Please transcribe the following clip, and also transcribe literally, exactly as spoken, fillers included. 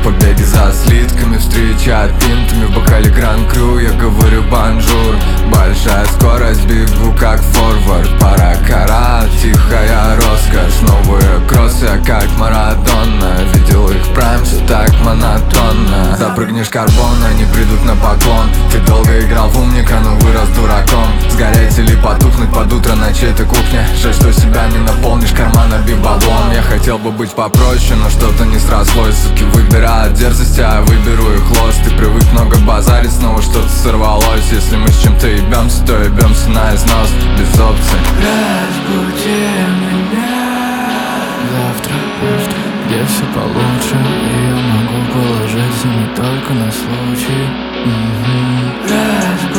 побеги за слитками, встреча пинтами в бокале Гран-Крю. Я говорю бонжур, большая скорость, бегу как форвард. Пара карат, тихая роскошь, новые кроссы, как Марадонна. Видел их прайм, все так монотонно. Запрыгнешь карбон, они придут на поклон. Ты долго играл в умника, но вырос дураком. Сгореть или потухнуть под утро на чьей-то кухне. Жаль, что себя не наполнишь, карман набит баблом. Я хотел бы быть попроще, но что-то не срослось. Суки выбирают дерзость, а я выберу их лост. Ты привык много базарить, снова что-то сорвалось. Если мы с чем-то ебемся, то ебемся на износ, без опций. Разбуди меня завтра, завтра, где все получше, и я могу положиться не только на случай. М-м-м.